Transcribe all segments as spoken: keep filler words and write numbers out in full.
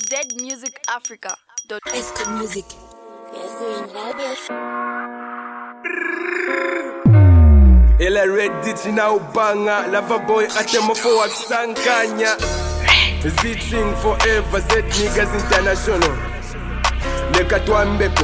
z music africa dot com. It's good music. Ela Reddit na ubanga Lava boy atemofo wakisankanya Ziching forever Z niggas international Leka tuambeko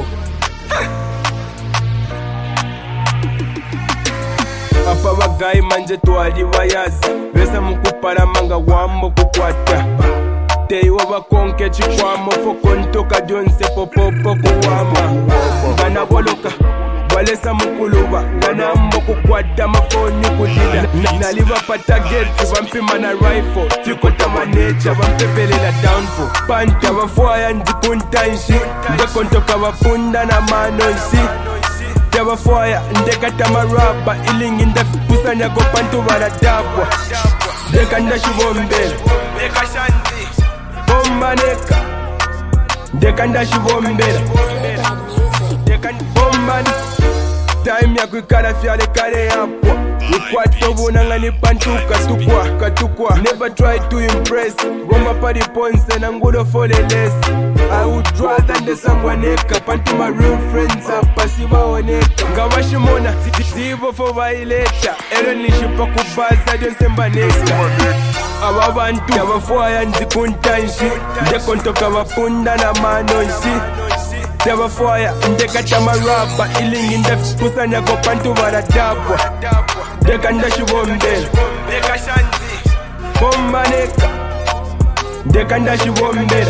Apa wagai manje tuwali wayazi Wesa mukupara manga wambo kukwata Tei wabakonke chikwamo Fokontoka jonse popopo kuwama Gana boloka Walesa mukuluba Gana mbo kukwata mafoni kulila Naliwa pata geti Vampima na rifle Tikota manecha Vampepelela downfall Panta wafuaya ndikuntanshi Ndekontoka wafunda na manonsi Yabafoya ndekata maraba ilingi ndafipusanya ko pantu baradabwa Deka ndashibombela Deka shanti Bomba neka Deka ndashibombela Deka bomba Time ya kuikala fyale kare yapwa Ukwato bunanga ni pantuka tukwa katukwa Never try to impress Goma pari ponse na ngudo fole less I would rather than someone eka Pantu my real friends apa siwa oneka Ngawashimona zivo for violator Ero nishipa kubaza jonse mbaneka Awa bantu yabafuaya nzikuntanshi Ndekontoka wapunda na manonshi Yabafuaya ndekata maraba ilingi ndafipusanya ko pantu baradabwa Deka ndashibombela Deka shanti Bomba neka Deka ndashibombela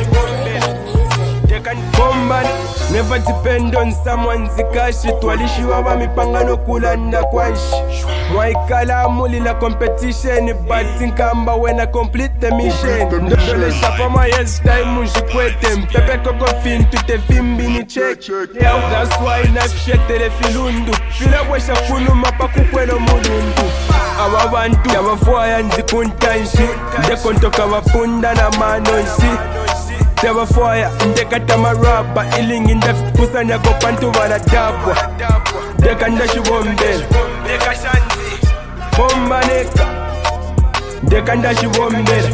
Deka bomba Never depend on someone's kashi Twalishiwa wa mipangano kulanda kwanshi Mwaikala muli la competition But nkamba when I complete the mission Ndole shapa ma yes time mushikwete Mpepe koko fin tute fimbi ni check Yeah, that's why nafishetele filundu Fila wesha kunu mapa kukwelo mulundu Awa bantu yabafuaya nzikuntanshi Ndekontoka wapunda na manonshi Yabafuaya ndekata maraba ilingi ndafipusanya ko pantu baradabwa Deka ndashibombela Deka shanti Bomba neka Deka ndashibombela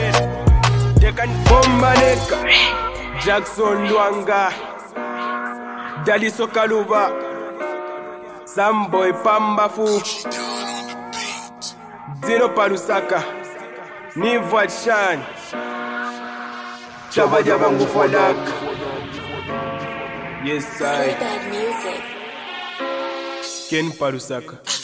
Deka bomba neka Jackson Lwanga Daliso Kaluba Samboy Pambafu Zero Parusaka Niva Chan Chaba Jabangu Fadak Yes I Ken Parusaka